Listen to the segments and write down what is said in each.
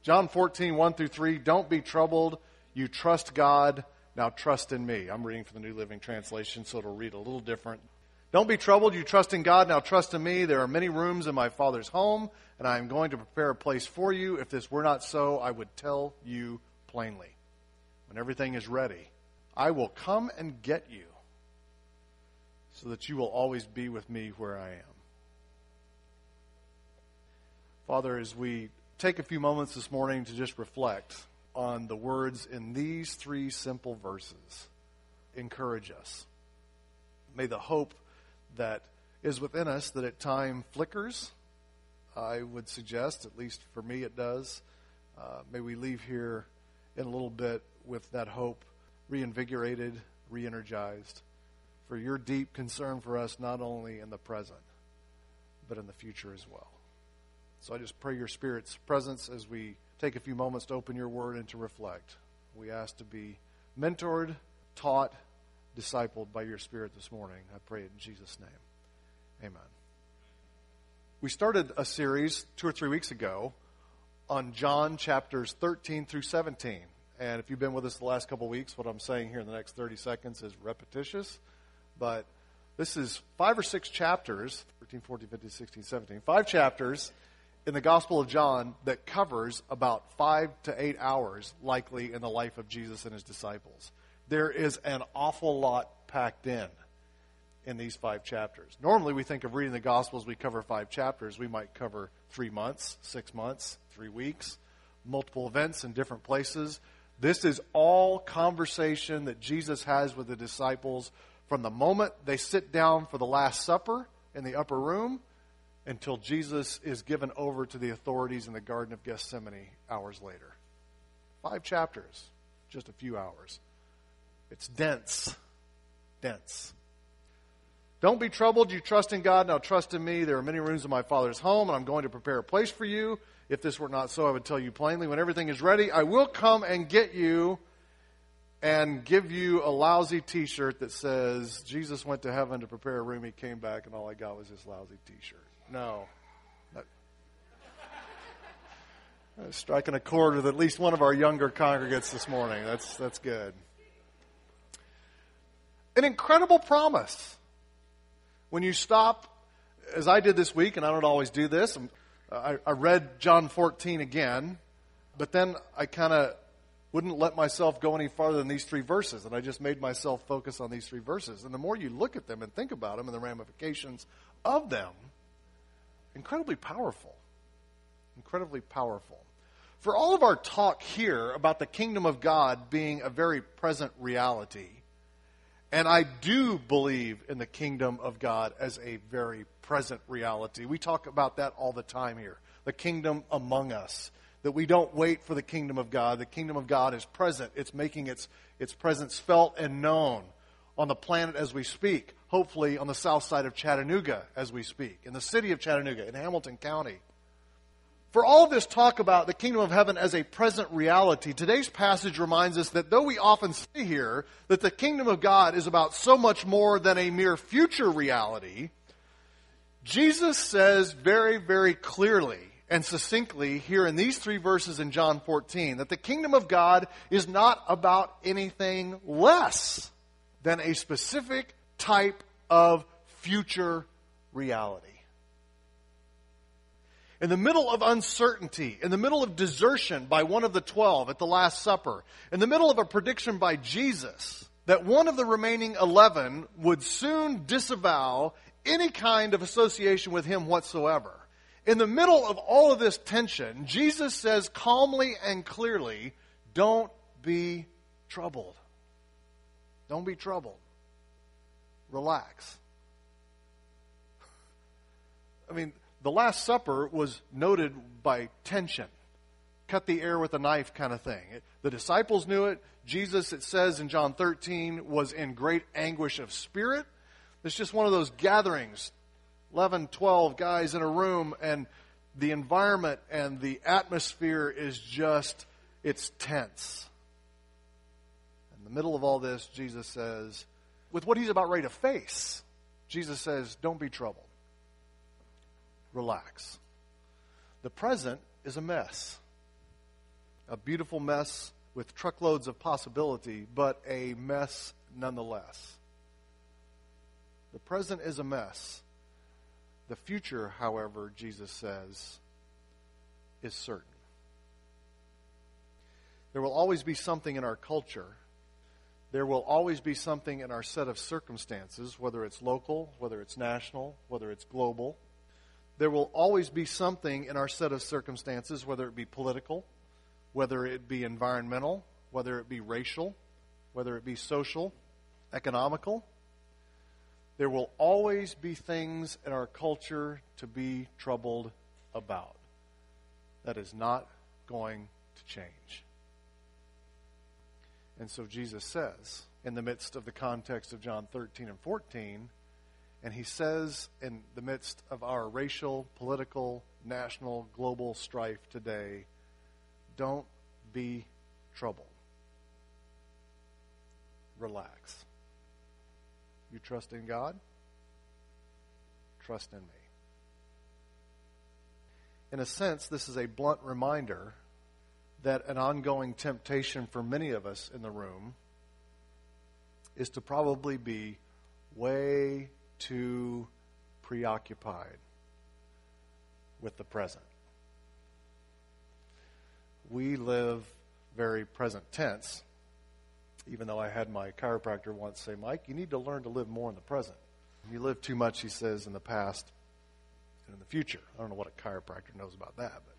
John 14, 1 through 3, don't be troubled. You trust God. Now trust in me. I'm reading from the New Living Translation, so it'll read a little different. Don't be troubled. You trust in God. Now trust in me. There are many rooms in my Father's home, and I am going to prepare a place for you. If this were not so, I would tell you plainly. When everything is ready, I will come and get you so that you will always be with me where I am. Father, as we take a few moments this morning to just reflect on the words in these three simple verses, encourage us. May the hope that is within us that at time flickers, I would suggest, at least for me it does, may we leave here in a little bit with that hope reinvigorated, re-energized, for your deep concern for us not only in the present, but in the future as well. So I just pray your Spirit's presence as we take a few moments to open your word and to reflect. We ask to be mentored, taught, discipled by your Spirit this morning. I pray it in Jesus' name. Amen. We started a series 2 or 3 weeks ago on John chapters 13 through 17. And if you've been with us the last couple of weeks, what I'm saying here in the next 30 seconds is repetitious. But this is 5 or 6 chapters, 13, 14, 15, 16, 17, 5 chapters in the Gospel of John that covers about 5 to 8 hours, likely, in the life of Jesus and his disciples. There is an awful lot packed in these 5 chapters. Normally, we think of reading the Gospels, we cover 5 chapters. We might cover 3 months, 6 months, 3 weeks, multiple events in different places. This is all conversation that Jesus has with the disciples from the moment they sit down for the Last Supper in the upper room until Jesus is given over to the authorities in the Garden of Gethsemane hours later. 5 chapters, just a few hours. It's dense. Dense. Don't be troubled. You trust in God. Now trust in me. There are many rooms in my Father's home, and I'm going to prepare a place for you. If this were not so, I would tell you plainly. When everything is ready, I will come and get you and give you a lousy T-shirt that says, Jesus went to heaven to prepare a room. He came back, and all I got was this lousy T-shirt. No. Striking a chord with at least one of our younger congregants this morning. That's good. An incredible promise. When you stop, as I did this week, and I don't always do this, I read John 14 again, but then I kind of wouldn't let myself go any farther than these 3 verses, and I just made myself focus on these 3 verses. And the more you look at them and think about them and the ramifications of them, incredibly powerful. Incredibly powerful. For all of our talk here about the kingdom of God being a very present reality, and I do believe in the kingdom of God as a very present reality. We talk about that all the time here. The kingdom among us. That we don't wait for the kingdom of God. The kingdom of God is present. It's making its presence felt and known on the planet as we speak. Hopefully on the south side of Chattanooga as we speak. In the city of Chattanooga, in Hamilton County. For all of this talk about the kingdom of heaven as a present reality, today's passage reminds us that though we often say here that the kingdom of God is about so much more than a mere future reality, Jesus says very, very clearly and succinctly here in these 3 verses in John 14 that the kingdom of God is not about anything less than a specific type of future reality. In the middle of uncertainty, in the middle of desertion by one of the 12 at the Last Supper, in the middle of a prediction by Jesus that one of the remaining 11 would soon disavow any kind of association with him whatsoever. In the middle of all of this tension, Jesus says calmly and clearly, don't be troubled. Don't be troubled. Relax. I mean, the Last Supper was noted by tension. Cut the air with a knife kind of thing. The disciples knew it. Jesus, it says in John 13, was in great anguish of spirit. It's just one of those gatherings. 11, 12 guys in a room, and the environment and the atmosphere is just, it's tense. In the middle of all this, Jesus says, with what he's about ready to face, Jesus says, don't be troubled. Relax. The present is a mess. A beautiful mess with truckloads of possibility, but a mess nonetheless. The present is a mess. The future, however, Jesus says, is certain. There will always be something in our culture. There will always be something in our set of circumstances, whether it's local, whether it's national, whether it's global. There will always be something in our set of circumstances, whether it be political, whether it be environmental, whether it be racial, whether it be social, economical. There will always be things in our culture to be troubled about. That is not going to change. And so Jesus says, in the midst of the context of John 13 and 14, and he says in the midst of our racial, political, national, global strife today, don't be troubled. Relax. You trust in God? Trust in me. In a sense, this is a blunt reminder that an ongoing temptation for many of us in the room is to probably be way too preoccupied with the present. We live very present tense, even though I had my chiropractor once say, Mike, you need to learn to live more in the present. You live too much, he says, in the past and in the future. I don't know what a chiropractor knows about that, but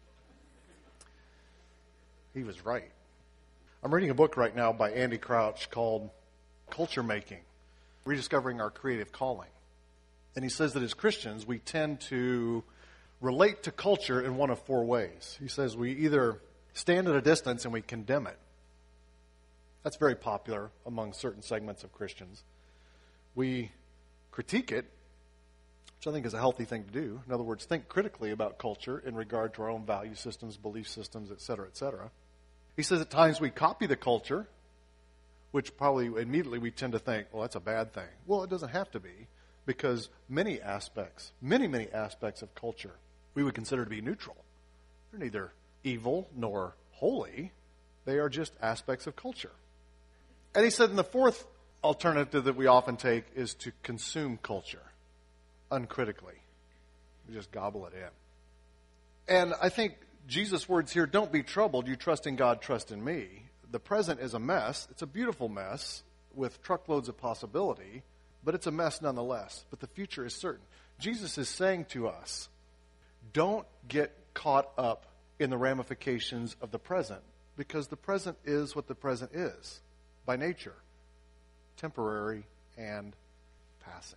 he was right. I'm reading a book right now by Andy Crouch called Culture Making, Rediscovering Our Creative Calling. And he says that as Christians, we tend to relate to culture in one of four ways. He says we either stand at a distance and we condemn it. That's very popular among certain segments of Christians. We critique it, which I think is a healthy thing to do. In other words, think critically about culture in regard to our own value systems, belief systems, et cetera, et cetera. He says at times we copy the culture, which probably immediately we tend to think, well, that's a bad thing. Well, it doesn't have to be, because many aspects of culture we would consider to be neutral. They're neither evil nor holy. They are just aspects of culture. And he said, and the fourth alternative that we often take is to consume culture uncritically. We just gobble it in. And I think Jesus' words here, don't be troubled, you trust in God, trust in me. The present is a mess. It's a beautiful mess with truckloads of possibility, but it's a mess nonetheless. But the future is certain. Jesus is saying to us, don't get caught up in the ramifications of the present, because the present is what the present is, by nature, temporary and passing.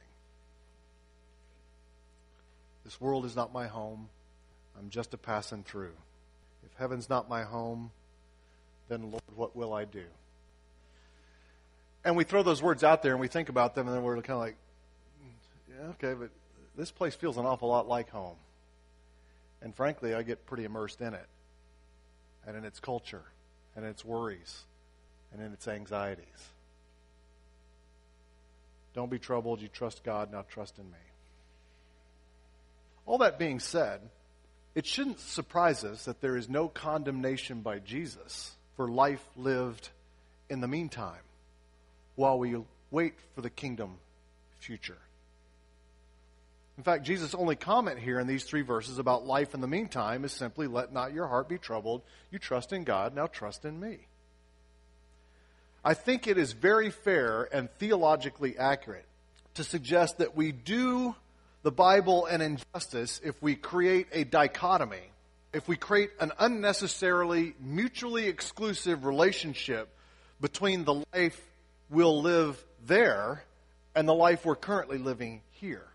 This world is not my home. I'm just a passing through. If heaven's not my home, then Lord, what will I do? And we throw those words out there and we think about them and then we're kind of like, yeah, okay, but this place feels an awful lot like home. And frankly, I get pretty immersed in it and in its culture and in its worries and in its anxieties. Don't be troubled. You trust God, now trust in me. All that being said, it shouldn't surprise us that there is no condemnation by Jesus for life lived in the meantime while we wait for the kingdom future. In fact, Jesus' only comment here in these three verses about life in the meantime is simply, let not your heart be troubled. You trust in God, now trust in me. I think it is very fair and theologically accurate to suggest that we do the Bible an injustice if we create a dichotomy, if we create an unnecessarily mutually exclusive relationship between the life we'll live there and the life we're currently living here.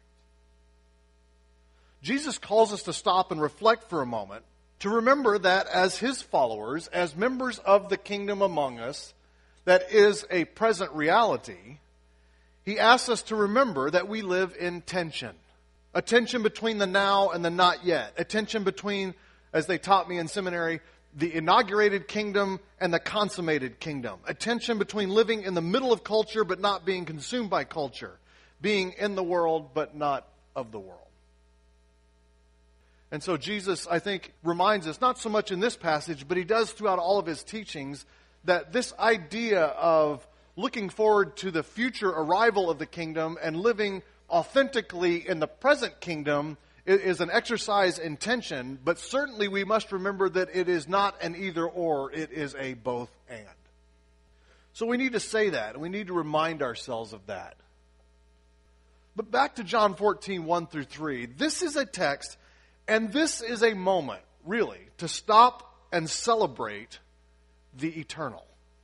Jesus calls us to stop and reflect for a moment, to remember that as his followers, as members of the kingdom among us, that is a present reality. He asks us to remember that we live in tension. A tension between the now and the not yet. A tension between, as they taught me in seminary, the inaugurated kingdom and the consummated kingdom. A tension between living in the middle of culture but not being consumed by culture. Being in the world but not of the world. And so Jesus, I think, reminds us, not so much in this passage, but he does throughout all of his teachings, that this idea of looking forward to the future arrival of the kingdom and living authentically in the present kingdom is an exercise in tension, but certainly we must remember that it is not an either or, it is a both and. So we need to say that, and we need to remind ourselves of that. But back to John 14, 1 through 3. This is a text, and this is a moment, really, to stop and celebrate the eternal.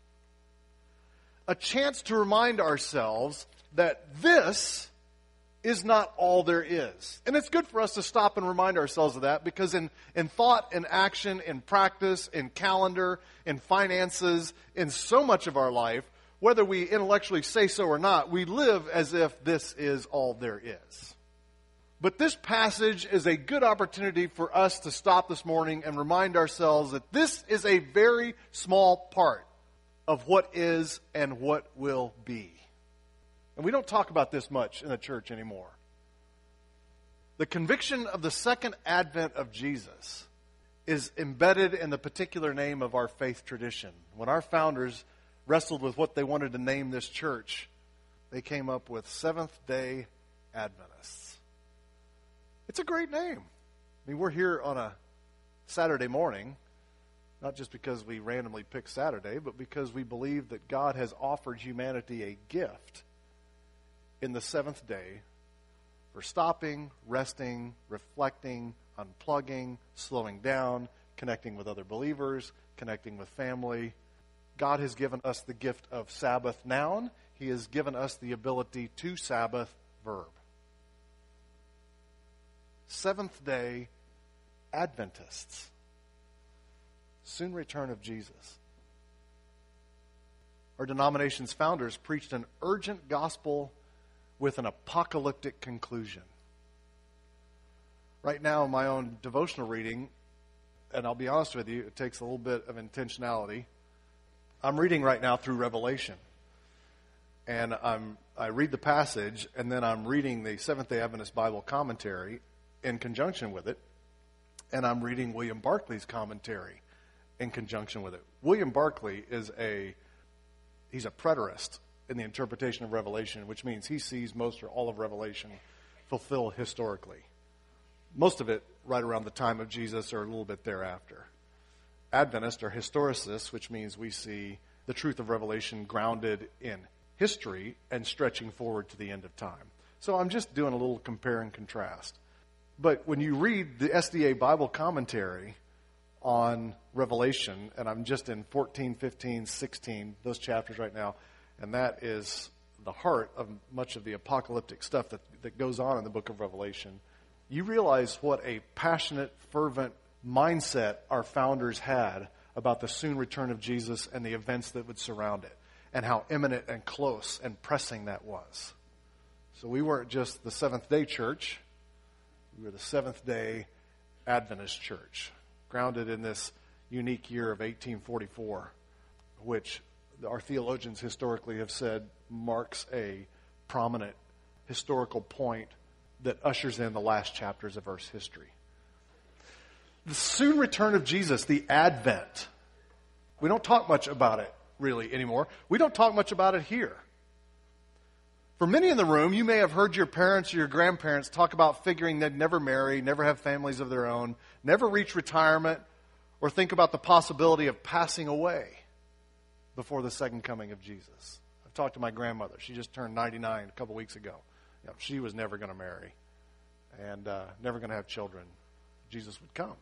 A chance to remind ourselves that this is not all there is. And it's good for us to stop and remind ourselves of that, because in thought, in action, in practice, in calendar, in finances, in so much of our life, whether we intellectually say so or not, we live as if this is all there is. But this passage is a good opportunity for us to stop this morning and remind ourselves that this is a very small part of what is and what will be. And we don't talk about this much in the church anymore. The conviction of the second advent of Jesus is embedded in the particular name of our faith tradition. When our founders wrestled with what they wanted to name this church, they came up with Seventh-day Adventists. It's a great name. I mean, we're here on a Saturday morning, not just because we randomly picked Saturday, but because we believe that God has offered humanity a gift in the seventh day for stopping, resting, reflecting, unplugging, slowing down, connecting with other believers, connecting with family. God has given us the gift of Sabbath noun. He has given us the ability to Sabbath verb. Seventh-day Adventists. Soon return of Jesus. Our denomination's founders preached an urgent gospel with an apocalyptic conclusion. Right now, in my own devotional reading, and I'll be honest with you, it takes a little bit of intentionality. I'm reading right now through Revelation. And I read the passage, and then I'm reading the Seventh-day Adventist Bible commentary in conjunction with it. And I'm reading William Barclay's commentary in conjunction with it. William Barclay he's a preterist in the interpretation of Revelation, which means he sees most or all of Revelation fulfilled historically. Most of it right around the time of Jesus or a little bit thereafter. Adventists are historicists, which means we see the truth of Revelation grounded in history and stretching forward to the end of time. So I'm just doing a little compare and contrast. But when you read the SDA Bible commentary on Revelation, and I'm just in 14, 15, 16, those chapters right now, and that is the heart of much of the apocalyptic stuff that goes on in the book of Revelation, you realize what a passionate, fervent mindset our founders had about the soon return of Jesus and the events that would surround it, and how imminent and close and pressing that was. So we weren't just the Seventh-day Church. We were the Seventh-day Adventist Church, grounded in this unique year of 1844, which our theologians historically have said marks a prominent historical point that ushers in the last chapters of Earth's history. The soon return of Jesus, the Advent. We don't talk much about it really anymore. We don't talk much about it here. For many in the room, you may have heard your parents or your grandparents talk about figuring they'd never marry, never have families of their own, never reach retirement, or think about the possibility of passing away before the second coming of Jesus. I've talked to my grandmother. She just turned 99 a couple weeks ago. She was never going to marry and never going to have children. Jesus would come.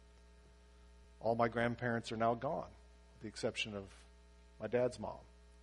All my grandparents are now gone, with the exception of my dad's mom.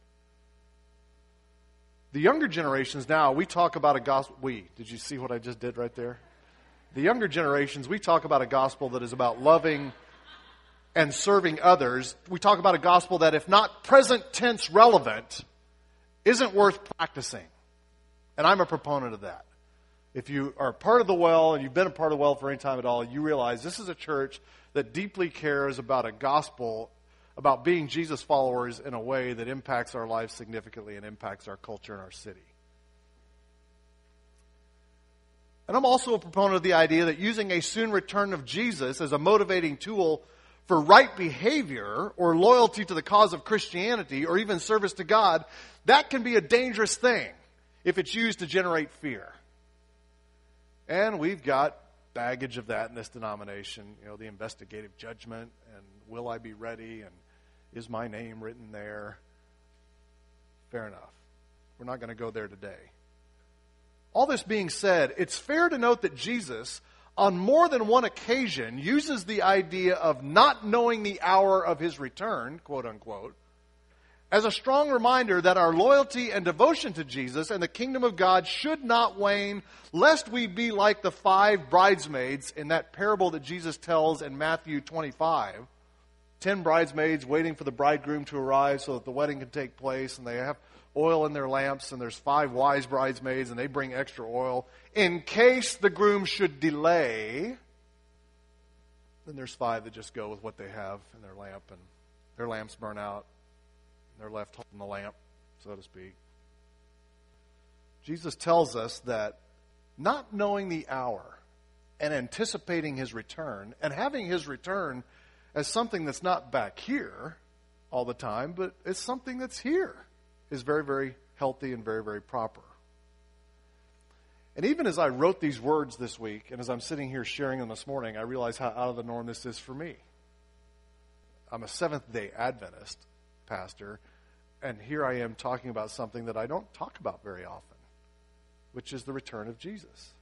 The younger generations now, we talk about a gospel. Did you see what I just did right there? The younger generations, we talk about a gospel that is about loving and serving others. We talk about a gospel that, if not present tense relevant, isn't worth practicing. And I'm a proponent of that. If you are part of the Well, and you've been a part of the Well for any time at all, you realize this is a church that deeply cares about a gospel, about being Jesus followers in a way that impacts our lives significantly and impacts our culture and our city. And I'm also a proponent of the idea that using a soon return of Jesus as a motivating tool for right behavior or loyalty to the cause of Christianity or even service to God, that can be a dangerous thing if it's used to generate fear. And we've got baggage of that in this denomination, the investigative judgment, and will I be ready, and is my name written there? Fair enough. We're not going to go there today. All this being said, it's fair to note that Jesus, on more than one occasion, uses the idea of not knowing the hour of his return, quote unquote, as a strong reminder that our loyalty and devotion to Jesus and the kingdom of God should not wane, lest we be like the 5 bridesmaids in that parable that Jesus tells in Matthew 25. 10 bridesmaids waiting for the bridegroom to arrive so that the wedding can take place, and they have oil in their lamps, and there's 5 wise bridesmaids, and they bring extra oil. In case the groom should delay, then there's 5 that just go with what they have in their lamp, and their lamps burn out. They're left holding the lamp, so to speak. Jesus tells us that not knowing the hour and anticipating his return and having his return as something that's not back here all the time, but it's something that's here, is very, very healthy and very, very proper. And even as I wrote these words this week, and as I'm sitting here sharing them this morning, I realize how out of the norm this is for me. I'm a Seventh-day Adventist pastor, and here I am talking about something that I don't talk about very often, which is the return of Jesus.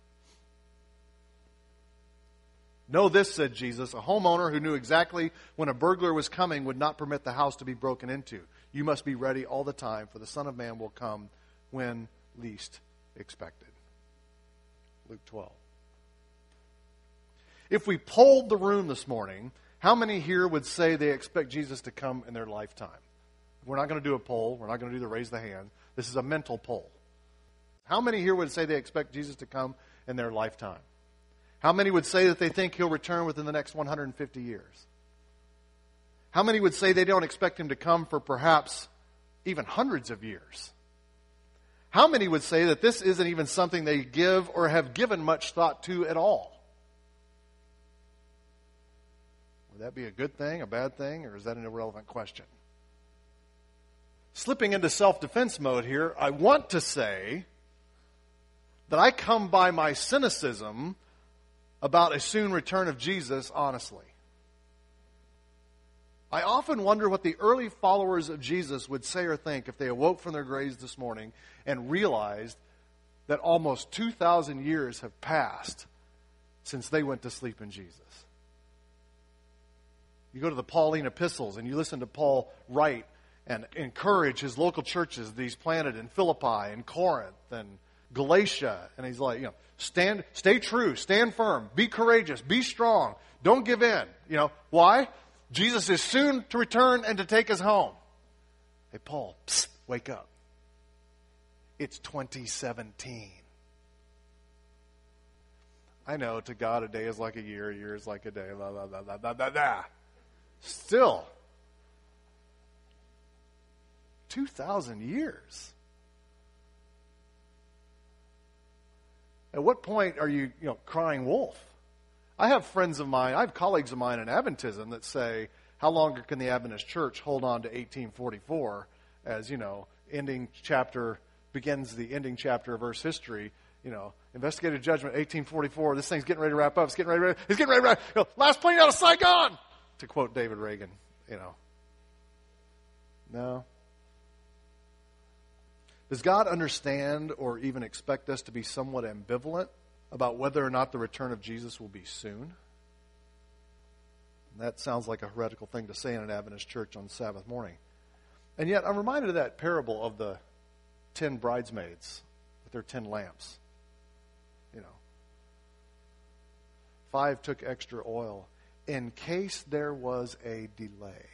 Know this, said Jesus, a homeowner who knew exactly when a burglar was coming would not permit the house to be broken into. You must be ready all the time, for the Son of Man will come when least expected. Luke 12. If we polled the room this morning, how many here would say they expect Jesus to come in their lifetime? We're not going to do a poll. We're not going to do the raise the hand. This is a mental poll. How many here would say they expect Jesus to come in their lifetime? How many would say that they think he'll return within the next 150 years? How many would say they don't expect him to come for perhaps even hundreds of years? How many would say that this isn't even something they give or have given much thought to at all? Would that be a good thing, a bad thing, or is that an irrelevant question? Slipping into self-defense mode here, I want to say that I come by my cynicism about a soon return of Jesus honestly. I often wonder what the early followers of Jesus would say or think if they awoke from their graves this morning and realized that almost 2,000 years have passed since they went to sleep in Jesus. You go to the Pauline epistles and you listen to Paul write and encourage his local churches that he's planted in Philippi and Corinth and Galatia. And he's like, stay true, stand firm, be courageous, be strong, don't give in. Why? Jesus is soon to return and to take us home. Hey, Paul, psst, wake up. It's 2017. I know, to God a day is like a year is like a day, blah, blah, blah, blah, blah, blah, blah. Still, 2,000 years. At what point are you, crying wolf? I have friends of mine, I have colleagues of mine in Adventism that say, how longer can the Adventist church hold on to 1844 as, ending chapter, begins the ending chapter of Earth's history, investigative judgment, 1844, this thing's getting ready to wrap up, it's getting ready to wrap up, last plane out of Saigon, to quote David Reagan, No. Does God understand or even expect us to be somewhat ambivalent about whether or not the return of Jesus will be soon? And that sounds like a heretical thing to say in an Adventist church on Sabbath morning. And yet I'm reminded of that parable of the 10 bridesmaids with their 10 lamps. 5 took extra oil in case there was a delay.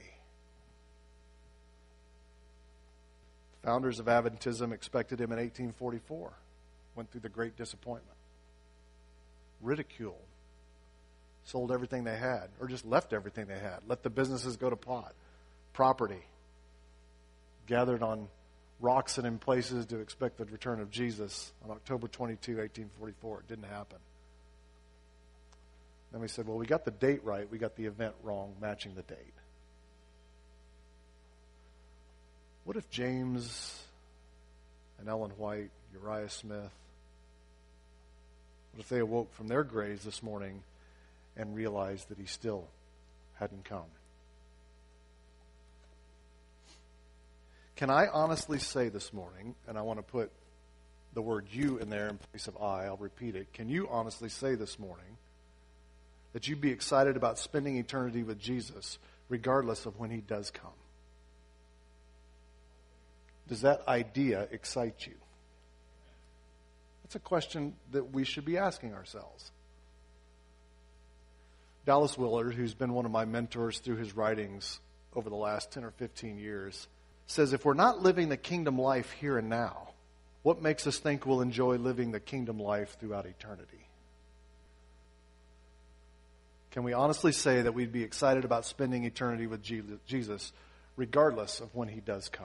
Founders of Adventism expected him in 1844. Went through the great disappointment. Ridiculed. Sold everything they had, or just left everything they had. Let the businesses go to pot. Property. Gathered on rocks it in places to expect the return of Jesus on October 22, 1844. It didn't happen. Then we said, well, we got the date right. We got the event wrong, matching the date. What if James and Ellen White, Uriah Smith, what if they awoke from their graves this morning and realized that he still hadn't come? Can I honestly say this morning, and I want to put the word you in there in place of I'll repeat it. Can you honestly say this morning that you'd be excited about spending eternity with Jesus regardless of when he does come? Does that idea excite you? That's a question that we should be asking ourselves. Dallas Willard, who's been one of my mentors through his writings over the last 10 or 15 years, says if we're not living the kingdom life here and now, what makes us think we'll enjoy living the kingdom life throughout eternity? Can we honestly say that we'd be excited about spending eternity with Jesus regardless of when he does come?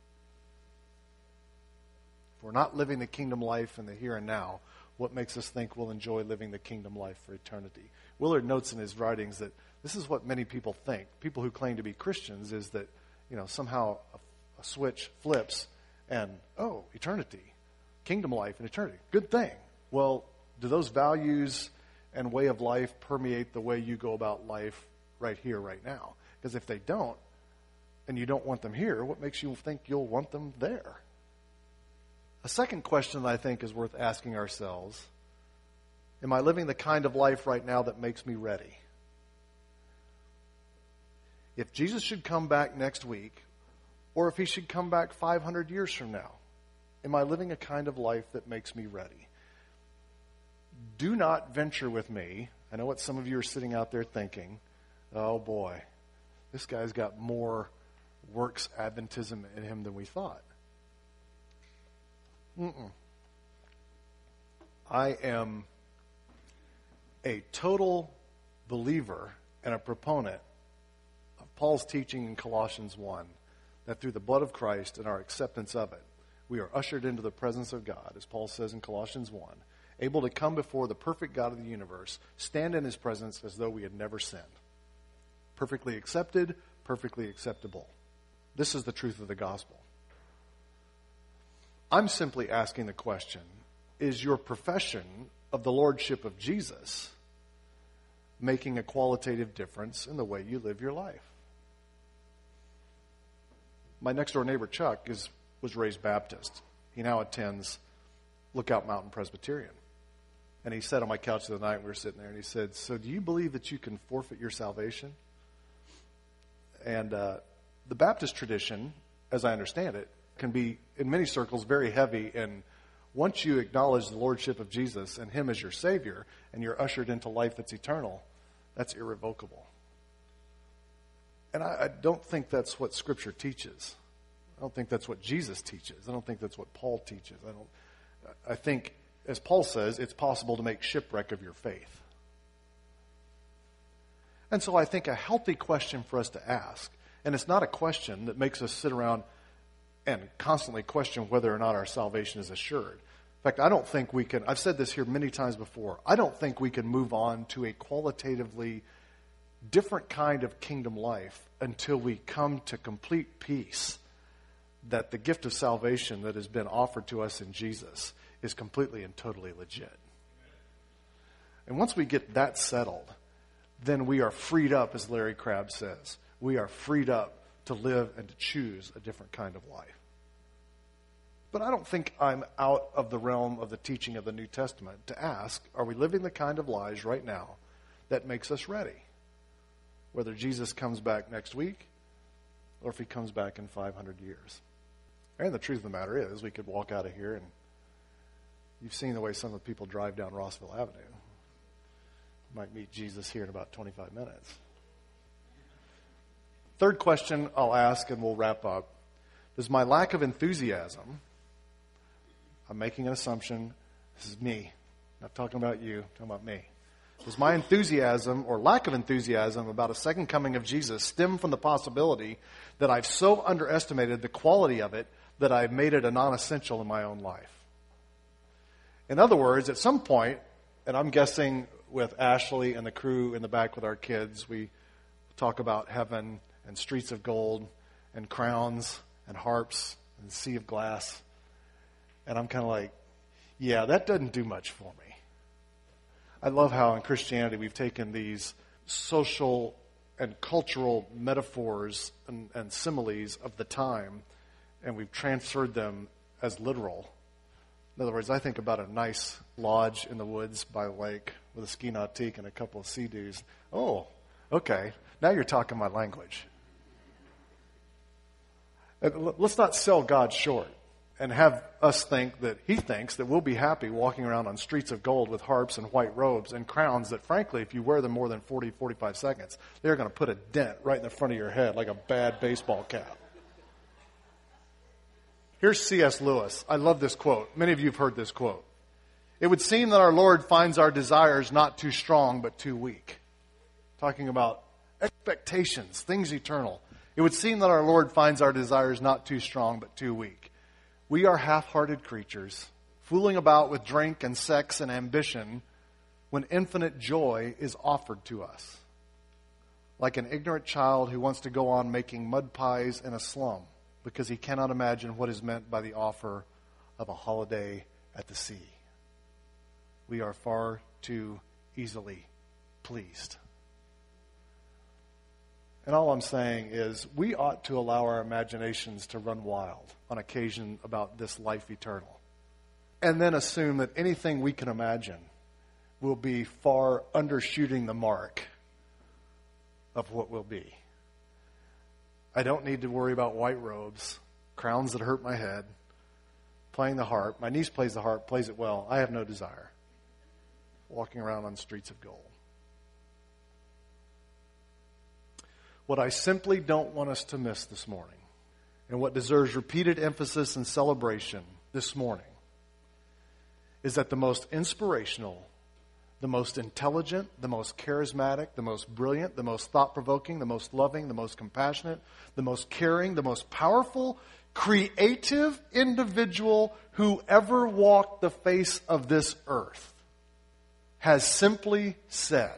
If we're not living the kingdom life in the here and now, what makes us think we'll enjoy living the kingdom life for eternity? Willard notes in his writings that this is what many people think. People who claim to be Christians is that, somehow a switch flips and, eternity, kingdom life and eternity, good thing. Well, do those values and way of life permeate the way you go about life right here, right now? Because if they don't, and you don't want them here, what makes you think you'll want them there? A second question that I think is worth asking ourselves, am I living the kind of life right now that makes me ready? If Jesus should come back next week, or if he should come back 500 years from now, am I living a kind of life that makes me ready? Do not venture with me. I know what some of you are sitting out there thinking, oh boy, this guy's got more works Adventism in him than we thought. I am a total believer and a proponent of Paul's teaching in Colossians 1, that through the blood of Christ and our acceptance of it, we are ushered into the presence of God, as Paul says in Colossians 1, able to come before the perfect God of the universe, stand in his presence as though we had never sinned. Perfectly accepted, perfectly acceptable. This is the truth of the gospel. I'm simply asking the question, is your profession of the lordship of Jesus making a qualitative difference in the way you live your life? My next door neighbor, Chuck, was raised Baptist. He now attends Lookout Mountain Presbyterian. And he sat on my couch the other night, and we were sitting there, and he said, so do you believe that you can forfeit your salvation? And the Baptist tradition, as I understand it, can be, in many circles, very heavy. And once you acknowledge the lordship of Jesus and him as your Savior, and you're ushered into life that's eternal, that's irrevocable. And I don't think that's what Scripture teaches. I don't think that's what Jesus teaches. I don't think that's what Paul teaches. I think, as Paul says, it's possible to make shipwreck of your faith. And so I think a healthy question for us to ask, and it's not a question that makes us sit around and constantly question whether or not our salvation is assured. In fact, I don't think we can, I've said this here many times before, I don't think we can move on to a qualitatively different kind of kingdom life until we come to complete peace that the gift of salvation that has been offered to us in Jesus is completely and totally legit. And once we get that settled, then we are freed up, as Larry Crabb says. We are freed up to live and to choose a different kind of life. But I don't think I'm out of the realm of the teaching of the New Testament to ask, are we living the kind of lives right now that makes us ready? Whether Jesus comes back next week or if he comes back in 500 years. And the truth of the matter is, we could walk out of here and you've seen the way some of the people drive down Rossville Avenue. You might meet Jesus here in about 25 minutes. Third question I'll ask, and we'll wrap up. Does my lack of enthusiasm, I'm making an assumption, this is me, not talking about you, I'm talking about me. Does my enthusiasm or lack of enthusiasm about a second coming of Jesus stem from the possibility that I've so underestimated the quality of it that I've made it a non-essential in my own life. In other words, at some point, and I'm guessing with Ashley and the crew in the back with our kids, we talk about heaven and streets of gold and crowns and harps and sea of glass. And I'm kind of like, yeah, that doesn't do much for me. I love how in Christianity we've taken these social and cultural metaphors and similes of the time, and we've transferred them as literal. In other words, I think about a nice lodge in the woods by a lake with a ski nautique and a couple of sea-doos. Oh, okay, now you're talking my language. Let's not sell God short and have us think that he thinks that we'll be happy walking around on streets of gold with harps and white robes and crowns that, frankly, if you wear them more than 40, 45 seconds, they're going to put a dent right in the front of your head like a bad baseball cap. Here's C.S. Lewis. I love this quote. Many of you have heard this quote. It would seem that our Lord finds our desires not too strong but too weak. Talking about expectations, things eternal. It would seem that our Lord finds our desires not too strong but too weak. We are half-hearted creatures, fooling about with drink and sex and ambition when infinite joy is offered to us. Like an ignorant child who wants to go on making mud pies in a slum because he cannot imagine what is meant by the offer of a holiday at the sea. We are far too easily pleased. And all I'm saying is we ought to allow our imaginations to run wild on occasion about this life eternal. And then assume that anything we can imagine will be far undershooting the mark of what will be. I don't need to worry about white robes, crowns that hurt my head, playing the harp. My niece plays the harp, plays it well. I have no desire. Walking around on streets of gold. What I simply don't want us to miss this morning, and what deserves repeated emphasis and celebration this morning, is that the most inspirational, the most intelligent, the most charismatic, the most brilliant, the most thought-provoking, the most loving, the most compassionate, the most caring, the most powerful, creative individual who ever walked the face of this earth has simply said,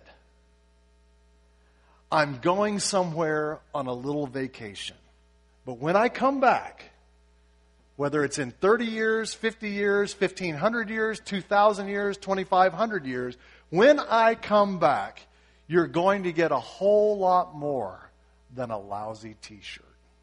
I'm going somewhere on a little vacation. But when I come back, whether it's in 30 years, 50 years, 1,500 years, 2,000 years, 2,500 years, when I come back, you're going to get a whole lot more than a lousy t-shirt.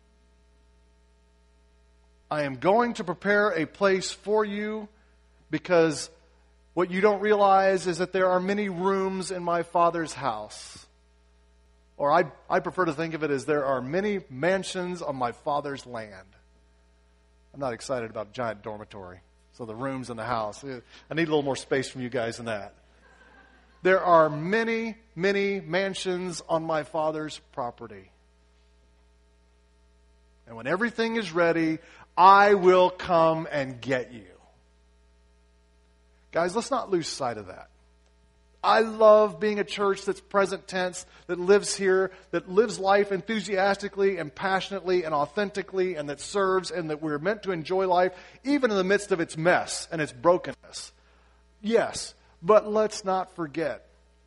I am going to prepare a place for you because what you don't realize is that there are many rooms in my Father's house. Or I prefer to think of it as there are many mansions on my Father's land. I'm not excited about a giant dormitory. So the rooms in the house. I need a little more space from you guys than that. There are many, many mansions on my Father's property. And when everything is ready, I will come and get you. Guys, let's not lose sight of that. I love being a church that's present tense, that lives here, that lives life enthusiastically and passionately and authentically, and that serves, and that we're meant to enjoy life even in the midst of its mess and its brokenness. Yes, but let's not forget,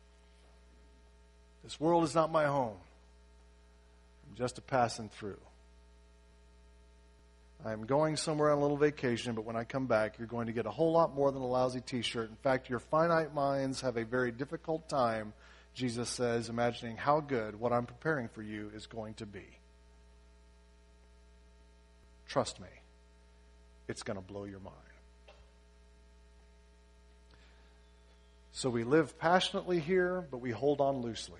this world is not my home. I'm just a passing through. I'm going somewhere on a little vacation, but when I come back, you're going to get a whole lot more than a lousy t-shirt. In fact, your finite minds have a very difficult time, Jesus says, imagining how good what I'm preparing for you is going to be. Trust me, it's going to blow your mind. So we live passionately here, but we hold on loosely.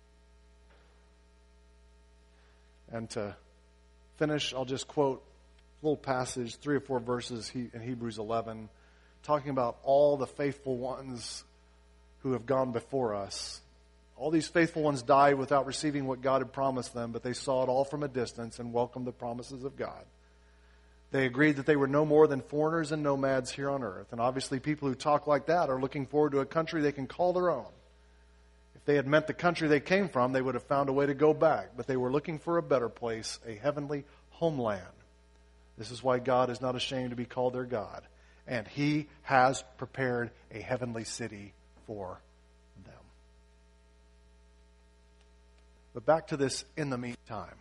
And to finish, I'll just quote little passage, 3 or 4 verses in Hebrews 11, talking about all the faithful ones who have gone before us. All these faithful ones died without receiving what God had promised them, but they saw it all from a distance and welcomed the promises of God. They agreed that they were no more than foreigners and nomads here on earth. And obviously people who talk like that are looking forward to a country they can call their own. If they had meant the country they came from, they would have found a way to go back. But they were looking for a better place, a heavenly homeland. This is why God is not ashamed to be called their God. And He has prepared a heavenly city for them. But back to this in the meantime.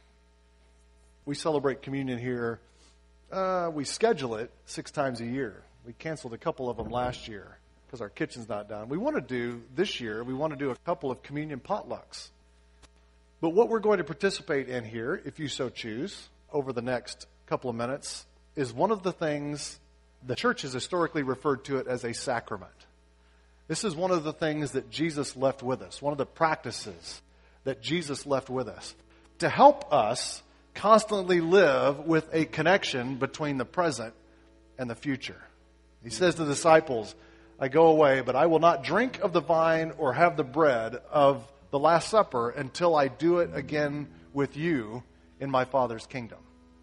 We celebrate communion here. We schedule it 6 times a year. We canceled a couple of them last year because our kitchen's not done. We want to do, this year, we want to do a couple of communion potlucks. But what we're going to participate in here, if you so choose, over the next couple of minutes, is one of the things the church has historically referred to it as a sacrament. This is one of the things that Jesus left with us, one of the practices that Jesus left with us, to help us constantly live with a connection between the present and the future. He says to the disciples, I go away, but I will not drink of the vine or have the bread of the Last Supper until I do it again with you in my Father's kingdom.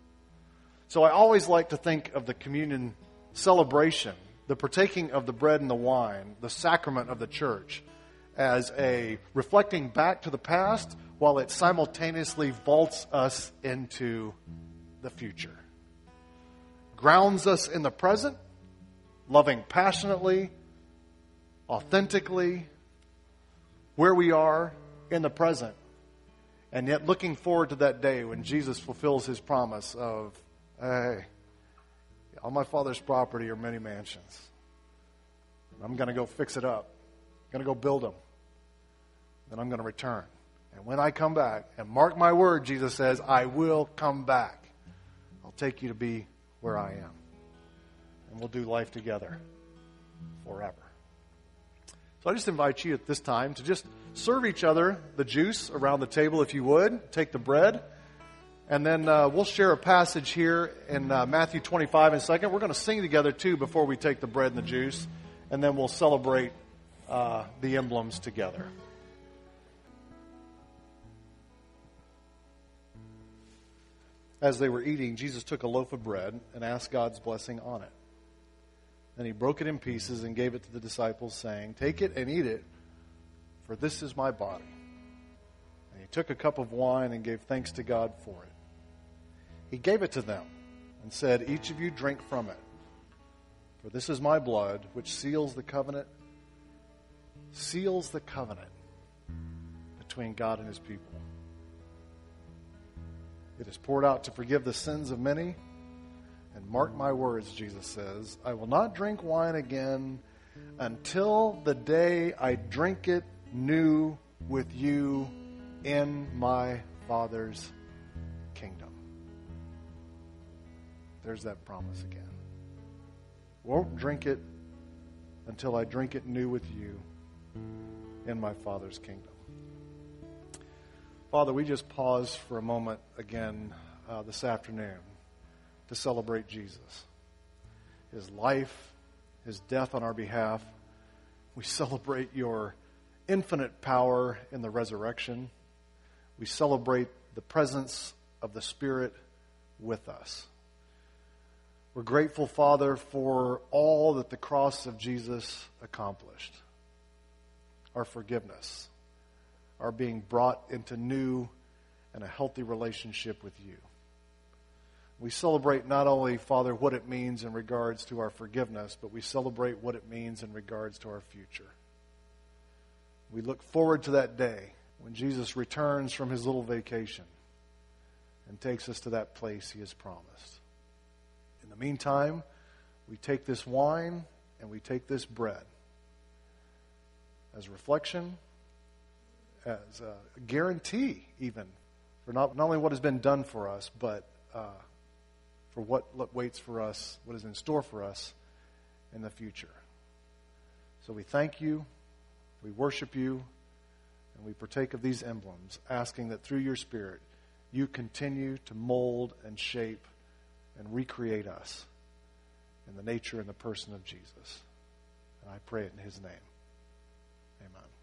So I always like to think of the communion celebration, the partaking of the bread and the wine, the sacrament of the church, as a reflecting back to the past while it simultaneously vaults us into the future. Grounds us in the present, loving passionately, authentically, where we are in the present, and yet looking forward to that day when Jesus fulfills His promise of, hey, on my Father's property are many mansions. I'm going to go fix it up. I'm going to go build them. Then I'm going to return. And when I come back, and mark my word, Jesus says, I will come back. I'll take you to be where I am. And we'll do life together forever. So I just invite you at this time to just serve each other the juice around the table if you would. Take the bread. And then we'll share a passage here in Matthew 25 in a second. We're going to sing together too before we take the bread and the juice. And then we'll celebrate the emblems together. As they were eating, Jesus took a loaf of bread and asked God's blessing on it. Then He broke it in pieces and gave it to the disciples, saying, take it and eat it, for this is my body. And He took a cup of wine and gave thanks to God for it. He gave it to them and said, each of you drink from it, for this is my blood, which seals the covenant between God and His people. It is poured out to forgive the sins of many. And mark my words, Jesus says, I will not drink wine again until the day I drink it new with you in my Father's kingdom. There's that promise again. Won't drink it until I drink it new with you in my Father's kingdom. Father, we just pause for a moment again this afternoon to celebrate Jesus. His life, His death on our behalf. We celebrate your infinite power in the resurrection. We celebrate the presence of the Spirit with us. We're grateful, Father, for all that the cross of Jesus accomplished. Our forgiveness, our being brought into new and a healthy relationship with you. We celebrate not only, Father, what it means in regards to our forgiveness, but we celebrate what it means in regards to our future. We look forward to that day when Jesus returns from His little vacation and takes us to that place He has promised. In the meantime, we take this wine and we take this bread as reflection, as a guarantee even, for not only what has been done for us, but for what waits for us, what is in store for us in the future. So we thank you, we worship you, and we partake of these emblems, asking that through your Spirit, you continue to mold and shape and recreate us in the nature and the person of Jesus. And I pray it in His name. Amen.